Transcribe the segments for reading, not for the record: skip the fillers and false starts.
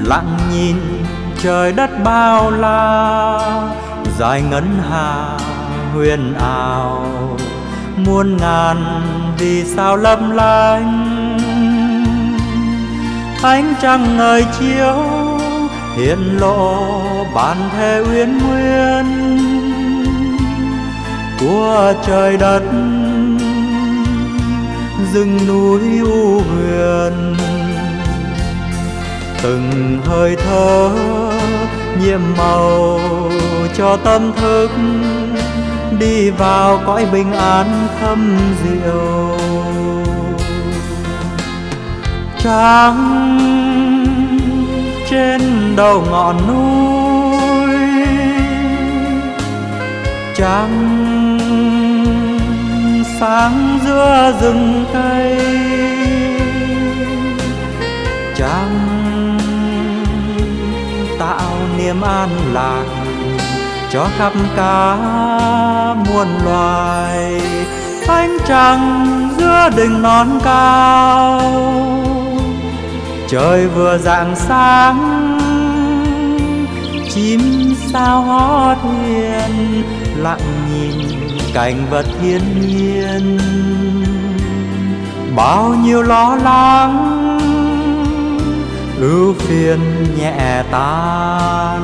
lặng nhìn trời đất bao la, dài ngân hà huyền ảo, muôn ngàn vì sao lấp lánh. Ánh trăng ngời chiếu hiện lộ bản thể uyên nguyên của trời đất, rừng núi u huyền. Từng hơi thở nhiệm màu cho tâm thức đi vào cõi bình an thâm diệu. Trăng trên đầu ngọn núi, trăng sáng giữa rừng cây, trăng tạo niềm an lạc cho khắp cả muôn loài. Ánh trăng giữa đỉnh non cao, trời vừa rạng sáng, chim sao hót hiền lặng nhìn cảnh vật thiên nhiên. Bao nhiêu lo lắng ưu phiền nhẹ tan.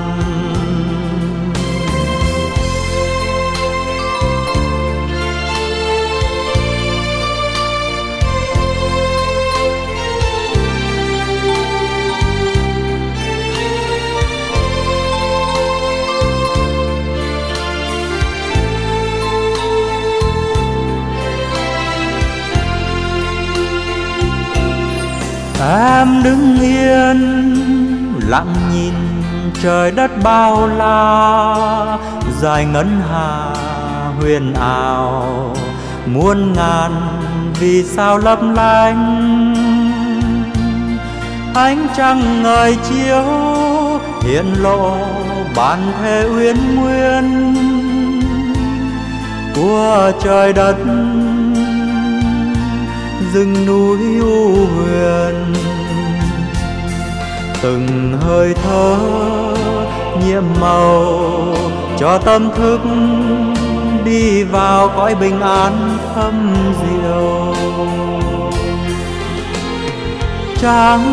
Em đứng yên lặng nhìn trời đất bao la, dài ngân hà huyền ảo, muôn ngàn vì sao lấp lánh. Ánh trăng ngời chiếu hiện lộ bản thể uyên nguyên của trời đất, rừng núi u huyền. Từng hơi thở nhiệm màu cho tâm thức đi vào cõi bình an thâm diệu. Trăng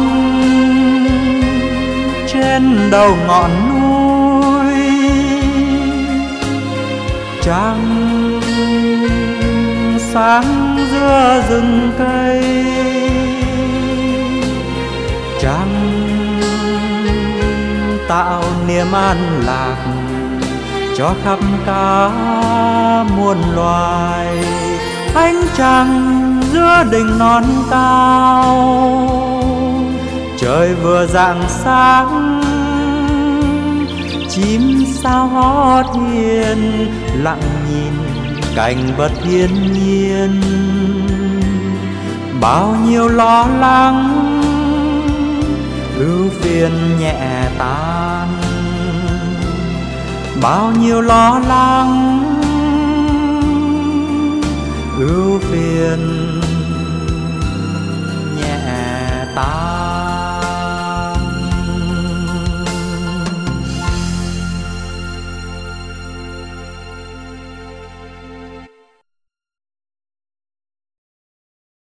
trên đầu ngọn núi, trăng sáng giữa rừng cây, trăng tạo niềm an lạc cho khắp cả muôn loài. Ánh trăng giữa đỉnh non cao, trời vừa rạng sáng, chim sao hót hiền lặng nhìn cảnh vật thiên nhiên. Bao nhiêu lo lắng ưu phiền nhẹ tan, bao nhiêu lo lắng ưu phiền nhẹ tan.